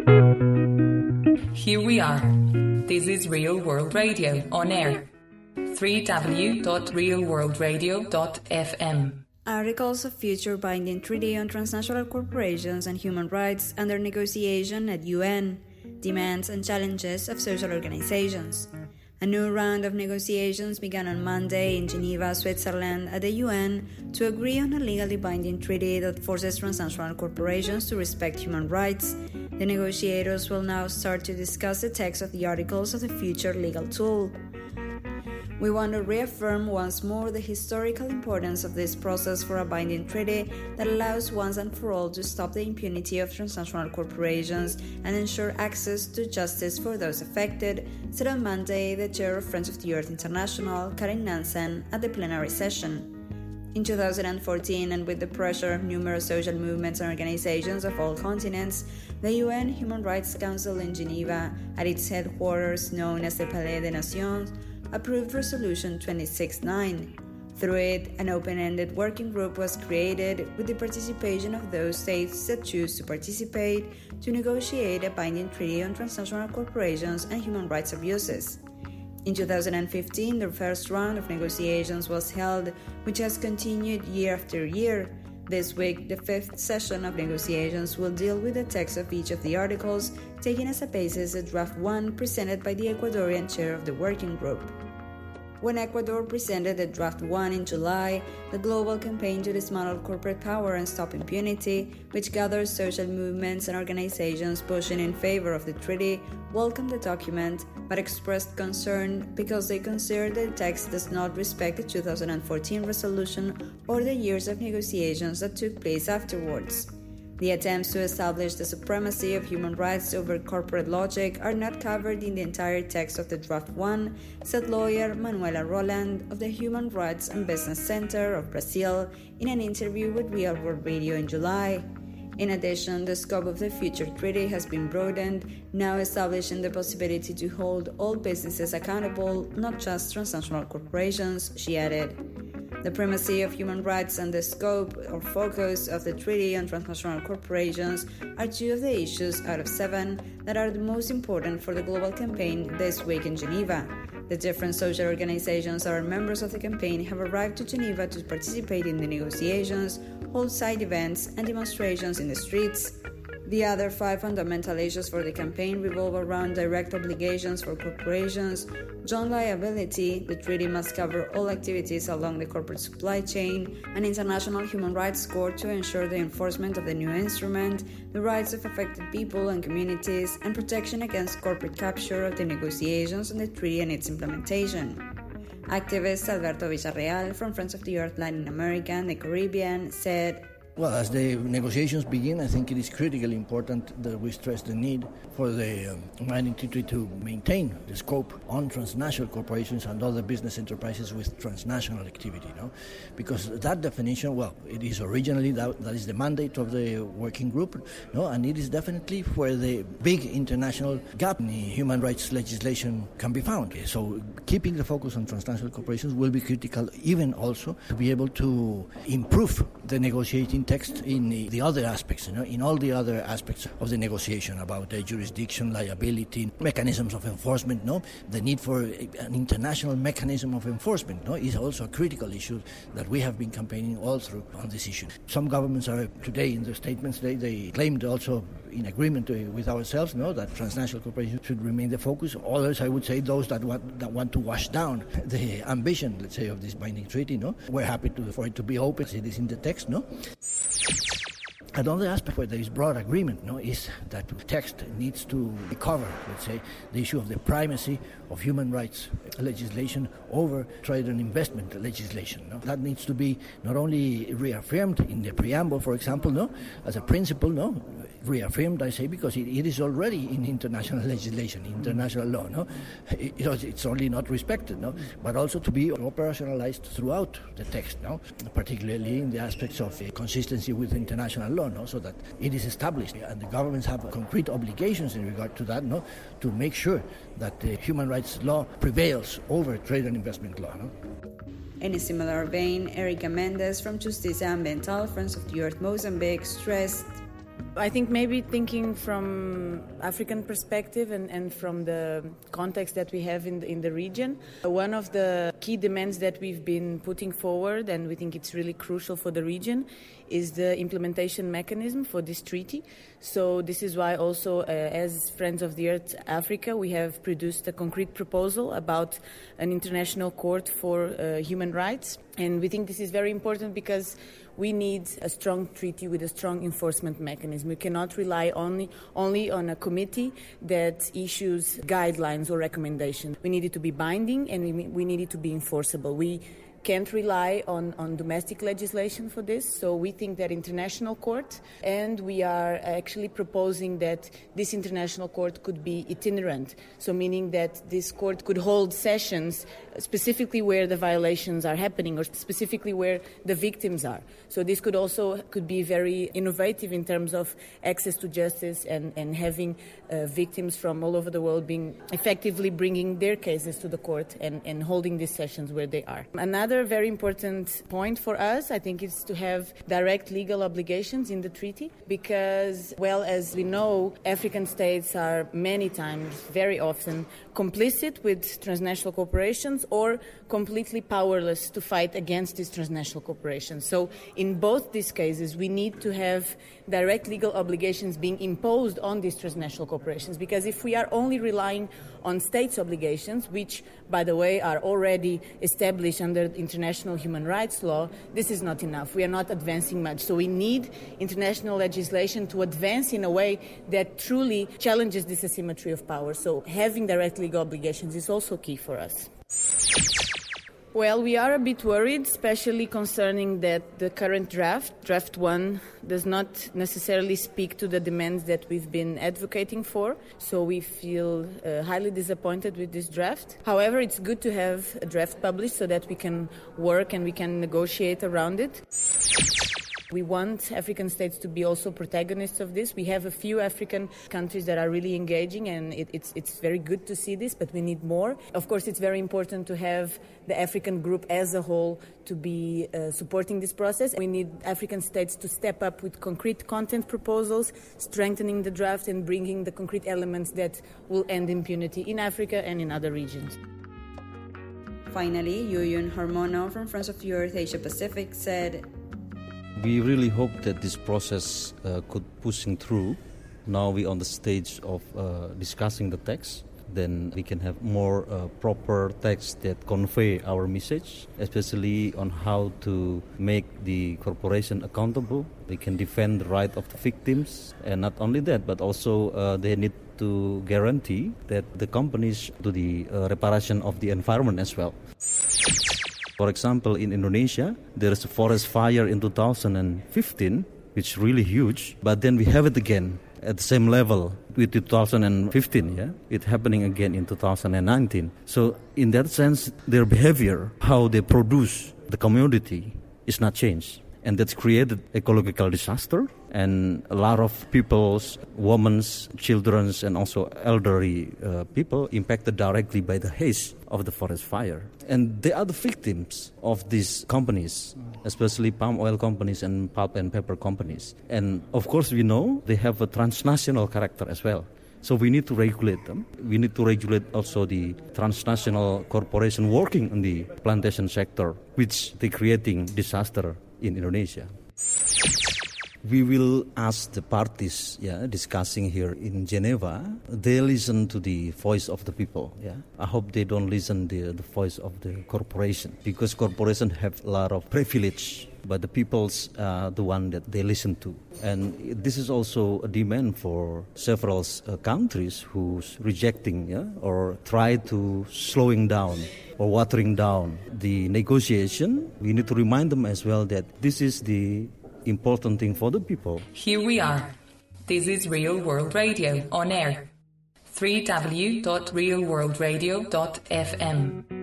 Here we are. This is Real World Radio on air. www.realworldradio.fm. Articles of future binding treaty on transnational corporations and human rights under negotiation at UN. Demands and challenges of social organizations. A new round of negotiations began on Monday in Geneva, Switzerland, at the UN to agree on a legally binding treaty that forces transnational corporations to respect human rights. The negotiators will now start to discuss the text of the articles of the future legal tool. We want to reaffirm once more the historical importance of this process for a binding treaty that allows once and for all to stop the impunity of transnational corporations and ensure access to justice for those affected, said on Monday the chair of Friends of the Earth International, Karin Nansen, at the plenary session. In 2014, and with the pressure of numerous social movements and organizations of all continents, the UN Human Rights Council in Geneva, at its headquarters known as the Palais des Nations, approved Resolution 26/9. Through it, an open-ended working group was created with the participation of those states that choose to participate to negotiate a binding treaty on transnational corporations and human rights abuses. In 2015, the first round of negotiations was held, which has continued year after year. This week, the fifth session of negotiations will deal with the text of each of the articles, taking as a basis a draft 1 presented by the Ecuadorian chair of the working group. When Ecuador presented the draft 1 in July, the global campaign to dismantle corporate power and stop impunity, which gathers social movements and organizations pushing in favor of the treaty, welcomed the document, but expressed concern because they consider the text does not respect the 2014 resolution or the years of negotiations that took place afterwards. The attempts to establish the supremacy of human rights over corporate logic are not covered in the entire text of the Draft 1, said lawyer Manuela Roland of the Human Rights and Business Center of Brazil in an interview with Real World Radio in July. In addition, the scope of the future treaty has been broadened, now establishing the possibility to hold all businesses accountable, not just transnational corporations, she added. The primacy of human rights and the scope or focus of the Treaty on Transnational Corporations are two of the issues out of 7 that are the most important for the global campaign this week in Geneva. The different social organizations that are members of the campaign have arrived to Geneva to participate in the negotiations, hold side events and demonstrations in the streets. The other 5 fundamental issues for the campaign revolve around direct obligations for corporations, joint liability, the treaty must cover all activities along the corporate supply chain, an international human rights court to ensure the enforcement of the new instrument, the rights of affected people and communities, and protection against corporate capture of the negotiations on the treaty and its implementation. Activist Alberto Villarreal from Friends of the Earth Latin America and the Caribbean said, well, as the negotiations begin, I think it is critically important that we stress the need for the binding treaty to maintain the scope on transnational corporations and other business enterprises with transnational activity, because that definition, well, it is originally that is the mandate of the working group, and it is definitely where the big international gap in the human rights legislation can be found. So keeping the focus on transnational corporations will be critical, even also to be able to improve the negotiating text in the other aspects, in all the other aspects of the negotiation about jurisdiction, liability, mechanisms of enforcement. The need for an international mechanism of enforcement is also a critical issue that we have been campaigning all through on this issue. Some governments are today in their statements, they claimed also in agreement with ourselves, that transnational corporations should remain the focus. Others, I would say, those that want to wash down the ambition, let's say, of this binding treaty, we're happy for it to be open, as it is in the text, Another aspect where there is broad agreement is that the text needs to cover, let's say, the issue of the primacy of human rights legislation over trade and investment legislation. That needs to be not only reaffirmed in the preamble, for example, as a principle, reaffirmed, I say, because it is already in international legislation, international law. It's only not respected, but also to be operationalized throughout the text, particularly in the aspects of consistency with international law, so that it is established, and the governments have concrete obligations in regard to that, to make sure that the human rights law prevails over trade and investment law. In a similar vein, Erika Mendes from Justicia Ambiental, Friends of the Earth Mozambique, stressed, I think maybe thinking from African perspective and from the context that we have in the region, one of the key demands that we've been putting forward, and we think it's really crucial for the region, is the implementation mechanism for this treaty. So this is why also as Friends of the Earth Africa, we have produced a concrete proposal about an international court for human rights. And we think this is very important because we need a strong treaty with a strong enforcement mechanism. We cannot rely only on a committee that issues guidelines or recommendations. We need it to be binding, and we need it to be enforceable. We can't rely on domestic legislation for this, so we think that international court, and we are actually proposing that this international court could be itinerant, so meaning that this court could hold sessions specifically where the violations are happening or specifically where the victims are. So this could be very innovative in terms of access to justice and having victims from all over the world being effectively bringing their cases to the court and holding these sessions where they are. Another very important point for us, I think, is to have direct legal obligations in the treaty because, well, as we know, African states are many times, very often, complicit with transnational corporations or completely powerless to fight against these transnational corporations. So in both these cases, we need to have direct legal obligations being imposed on these transnational corporations, because if we are only relying on states' obligations, which, by the way, are already established under international human rights law, this is not enough. We are not advancing much. So we need international legislation to advance in a way that truly challenges this asymmetry of power. So having direct legal obligations is also key for us. Well, we are a bit worried, especially concerning that the current draft 1, does not necessarily speak to the demands that we've been advocating for. So we feel highly disappointed with this draft. However, it's good to have a draft published so that we can work and we can negotiate around it. We want African states to be also protagonists of this. We have a few African countries that are really engaging, and it's very good to see this, but we need more. Of course, it's very important to have the African group as a whole to be supporting this process. We need African states to step up with concrete content proposals, strengthening the draft and bringing the concrete elements that will end impunity in Africa and in other regions. Finally, Yuyun Harmono from Friends of the Earth Asia Pacific said, "We really hope that this process could pushing through. Now we're on the stage of discussing the text. Then we can have more proper text that convey our message, especially on how to make the corporation accountable. They can defend the right of the victims, and not only that, but also they need to guarantee that the companies do the reparation of the environment as well." For example, in Indonesia, there is a forest fire in 2015, which is really huge, but then we have it again at the same level with 2015, yeah? It's happening again in 2019. So in that sense, their behavior, how they produce the commodity is not changed. And that's created ecological disaster, and a lot of people's, women's, children's, and also elderly people impacted directly by the haze of the forest fire. And they are the victims of these companies, especially palm oil companies and pulp and paper companies. And of course, we know they have a transnational character as well. So we need to regulate them. We need to regulate also the transnational corporation working in the plantation sector, which they're creating disaster in Indonesia. We will ask the parties discussing here in Geneva, they listen to the voice of the people. I hope they don't listen to the voice of the corporation, because corporations have a lot of privilege, but the people's the one that they listen to. And this is also a demand for several countries who's rejecting or try to slowing down or watering down the negotiation. We need to remind them as well that this is the important thing for the people. Here we are. This is Real World Radio on air. www.realworldradio.fm